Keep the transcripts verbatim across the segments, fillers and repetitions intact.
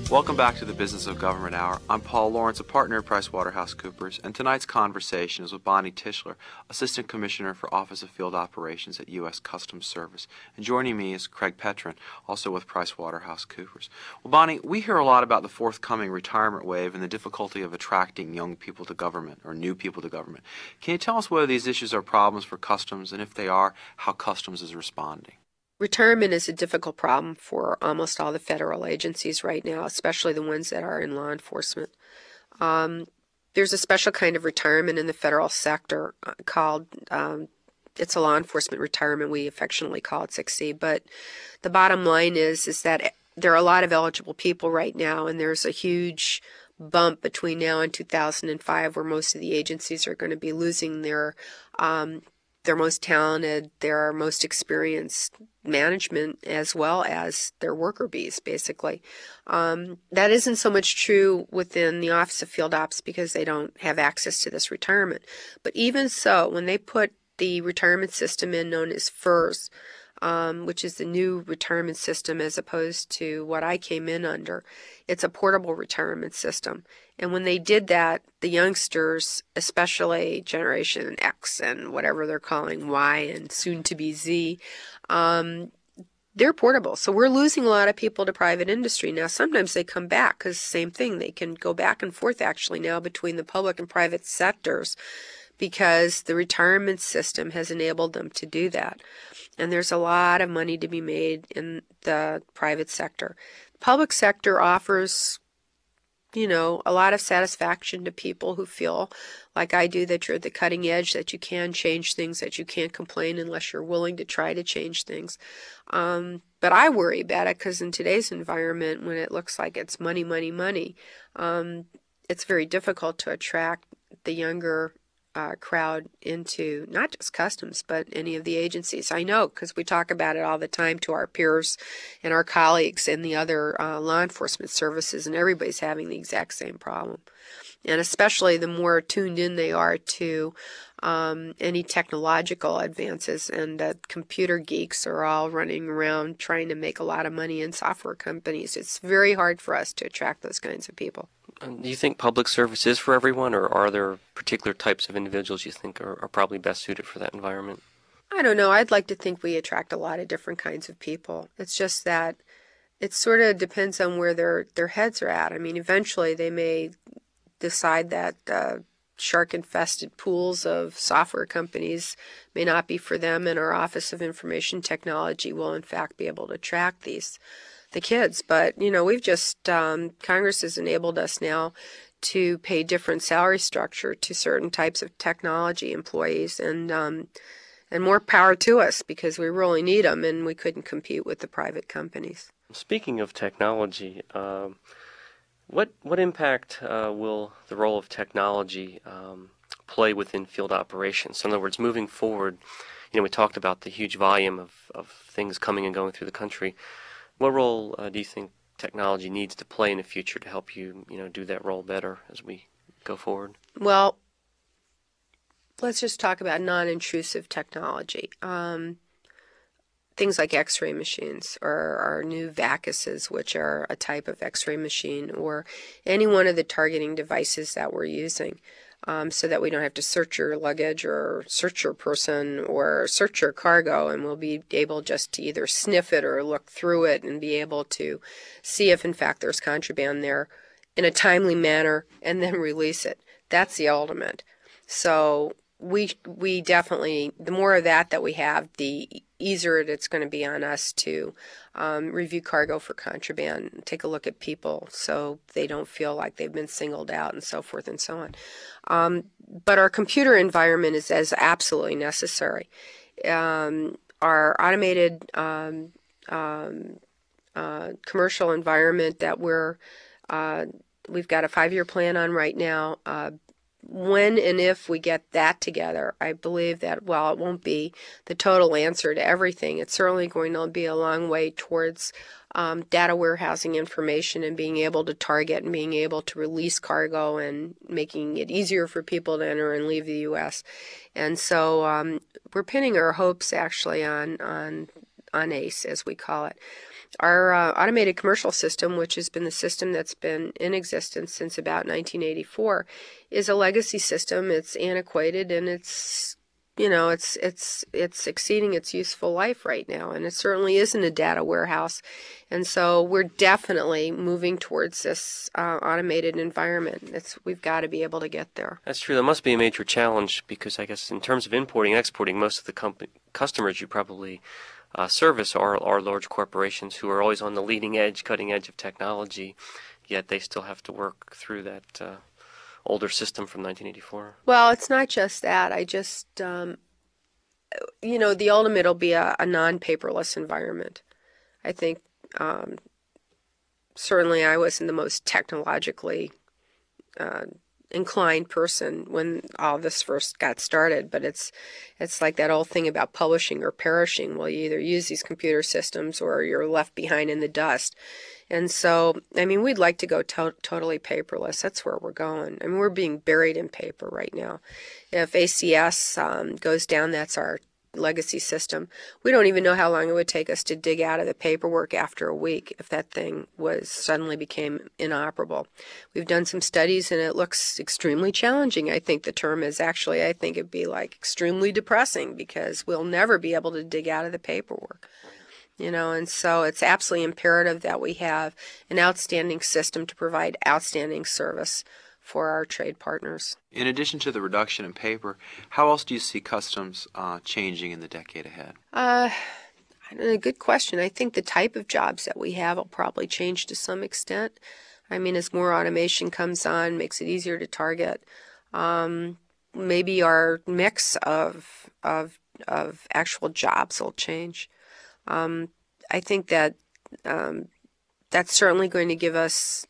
Welcome back to the Business of Government Hour. I'm Paul Lawrence, a partner at PricewaterhouseCoopers, and tonight's conversation is with Bonnie Tischler, Assistant Commissioner for Office of Field Operations at U S Customs Service. And joining me is Craig Petrin, also with PricewaterhouseCoopers. Well, Bonnie, we hear a lot about the forthcoming retirement wave and the difficulty of attracting young people to government, or new people to government. Can you tell us whether these issues are problems for Customs, and if they are, how Customs is responding? Retirement is a difficult problem for almost all the federal agencies right now, especially the ones that are in law enforcement. Um, there's a special kind of retirement in the federal sector called, um, it's a law enforcement retirement, we affectionately call it six C, but the bottom line is, is that there are a lot of eligible people right now, and there's a huge bump between now and two thousand five where most of the agencies are going to be losing their um, their most talented, their most experienced management, as well as their worker bees, basically. Um, that isn't so much true within the Office of Field Ops because they don't have access to this retirement. But even so, when they put the retirement system in known as FERS, um, which is the new retirement system as opposed to what I came in under, it's a portable retirement system. And when they did that, the youngsters, especially Generation X and whatever they're calling Y and soon to be Z, um, they're portable. So we're losing a lot of people to private industry. Now, sometimes they come back because same thing. They can go back and forth actually now between the public and private sectors because the retirement system has enabled them to do that. And there's a lot of money to be made in the private sector. Public sector offers, you know, a lot of satisfaction to people who feel like I do that you're at the cutting edge, that you can change things, that you can't complain unless you're willing to try to change things. Um, but I worry about it because in today's environment, when it looks like it's money, money, money, um, it's very difficult to attract the younger Uh, crowd into not just Customs, but any of the agencies. I know because we talk about it all the time to our peers and our colleagues in the other uh, law enforcement services, and everybody's having the exact same problem. And especially the more tuned in they are to um, any technological advances, and uh, computer geeks are all running around trying to make a lot of money in software companies. It's very hard for us to attract those kinds of people. Do you think public service is for everyone, or are there particular types of individuals you think are, are probably best suited for that environment? I don't know. I'd like to think we attract a lot of different kinds of people. It's just that it sort of depends on where their, their heads are at. I mean, eventually they may decide that uh, shark-infested pools of software companies may not be for them, and our Office of Information Technology will, in fact, be able to track these the kids. But, you know, we've just, um, Congress has enabled us now to pay different salary structure to certain types of technology employees, and um, and more power to us because we really need them, and we couldn't compete with the private companies. Speaking of technology, um, what what impact uh, will the role of technology um, play within field operations? So in other words, moving forward, you know, we talked about the huge volume of, of things coming and going through the country. What role uh, do you think technology needs to play in the future to help you, you know, do that role better as we go forward? Well, let's just talk about non-intrusive technology. Um, things like X-ray machines, or our new VACUSes, which are a type of X-ray machine, or any one of the targeting devices that we're using. Um, so that we don't have to search your luggage or search your person or search your cargo, and we'll be able just to either sniff it or look through it and be able to see if in fact there's contraband there in a timely manner and then release it. That's the ultimate. So we we definitely, the more of that that we have, the easier it's going to be on us to um, review cargo for contraband, take a look at people so they don't feel like they've been singled out, and so forth and so on. Um, but our computer environment is as absolutely necessary. Um, our automated um, um, uh, commercial environment that we're uh, we've got a five-year plan on right now. Uh, When and if we get that together, I believe that while it won't be the total answer to everything, it's certainly going to be a long way towards um, data warehousing information and being able to target and being able to release cargo and making it easier for people to enter and leave the U S. And so um, we're pinning our hopes actually on on on ACE, as we call it. Our uh, automated commercial system, which has been the system that's been in existence since about nineteen eighty-four, is a legacy system. It's antiquated and it's, you know, it's it's it's exceeding its useful life right now, and it certainly isn't a data warehouse. And so we're definitely moving towards this uh, automated environment. It's we've got to be able to get there. That's true. That must be a major challenge because I guess in terms of importing and exporting, most of the comp- customers you probably Uh, service are, are large corporations who are always on the leading edge, cutting edge of technology, yet they still have to work through that uh, older system from nineteen eighty-four. Well, it's not just that. I just, um, you know, the ultimate will be a, a non-paperless environment. I think um, certainly I wasn't the most technologically uh, inclined person when all this first got started, but it's it's like that old thing about publishing or perishing. Well, you either use these computer systems or you're left behind in the dust. And so, I mean, we'd like to go to- totally paperless. That's where we're going. I mean, we're being buried in paper right now. If A C S um, goes down, that's our legacy system. We don't even know how long it would take us to dig out of the paperwork after a week if that thing was suddenly became inoperable. We've done some studies and it looks extremely challenging. I think the term is actually, I think it'd be like extremely depressing because we'll never be able to dig out of the paperwork. You know, and so it's absolutely imperative that we have an outstanding system to provide outstanding service for our trade partners. In addition to the reduction in paper, how else do you see customs uh, changing in the decade ahead? Uh, I don't know, good question. I think the type of jobs that we have will probably change to some extent. I mean, as more automation comes on, makes it easier to target. Um, maybe our mix of of of actual jobs will change. Um, I think that um, that's certainly going to give us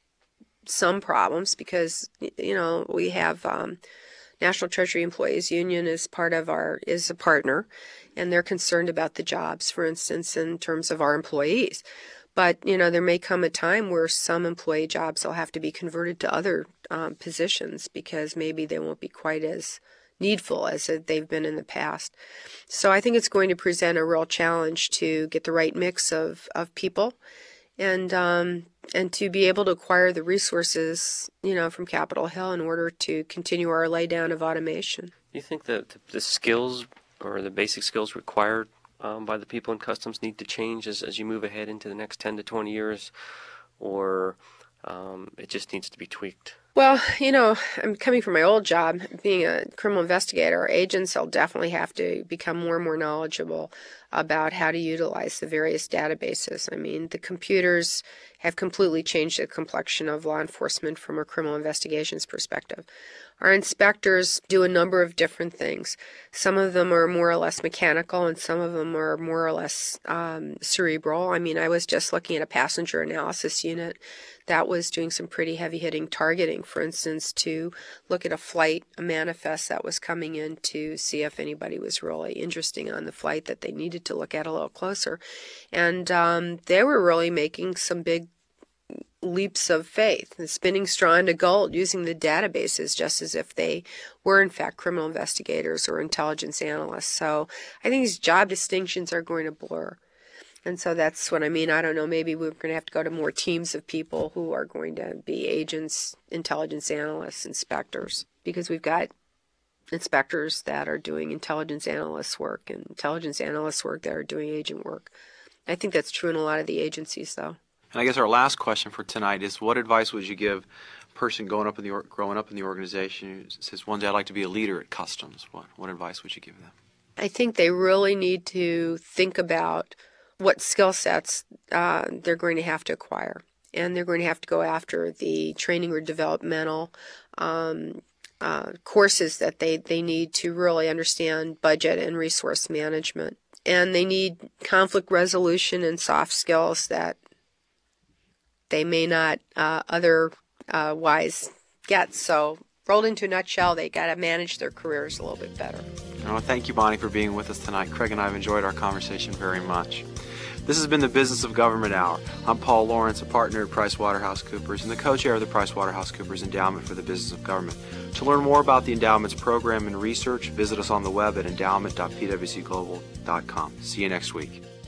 some problems because, you know, we have um, National Treasury Employees Union is part of our, is a partner, and they're concerned about the jobs, for instance, in terms of our employees. But, you know, there may come a time where some employee jobs will have to be converted to other um, positions because maybe they won't be quite as needful as they've been in the past. So I think it's going to present a real challenge to get the right mix of, of people and um, and to be able to acquire the resources, you know, from Capitol Hill in order to continue our laydown of automation. Do you think that the skills or the basic skills required um, by the people in customs need to change as, as you move ahead into the next ten to twenty years, or um, it just needs to be tweaked? Well, you know, I'm coming from my old job, being a criminal investigator. Agents will definitely have to become more and more knowledgeable about how to utilize the various databases. I mean, the computers have completely changed the complexion of law enforcement from a criminal investigations perspective. Our inspectors do a number of different things. Some of them are more or less mechanical, and some of them are more or less um, cerebral. I mean, I was just looking at a passenger analysis unit that was doing some pretty heavy-hitting targeting, for instance, to look at a flight, a manifest that was coming in to see if anybody was really interesting on the flight that they needed to look at a little closer. And um, they were really making some big leaps of faith and spinning straw into gold using the databases just as if they were in fact criminal investigators or intelligence analysts. So I think these job distinctions are going to blur. And so that's what I mean. I don't know, maybe we're going to have to go to more teams of people who are going to be agents, intelligence analysts, inspectors, because we've got inspectors that are doing intelligence analyst work and intelligence analyst work that are doing agent work. I think that's true in a lot of the agencies, though. And I guess our last question for tonight is, what advice would you give a person growing up in the or- growing up in the organization who says, one day I'd like to be a leader at customs? What what advice would you give them? I think they really need to think about what skill sets uh, they're going to have to acquire. And they're going to have to go after the training or developmental um, uh, courses that they, they need to really understand budget and resource management. And they need conflict resolution and soft skills that they may not uh, otherwise get. So rolled into a nutshell, they got to manage their careers a little bit better. I want to thank you, Bonnie, for being with us tonight. Craig and I have enjoyed our conversation very much. This has been the Business of Government Hour. I'm Paul Lawrence, a partner at PricewaterhouseCoopers and the co-chair of the PricewaterhouseCoopers Endowment for the Business of Government. To learn more about the endowment's program and research, visit us on the web at endowment dot p w c global dot com. See you next week.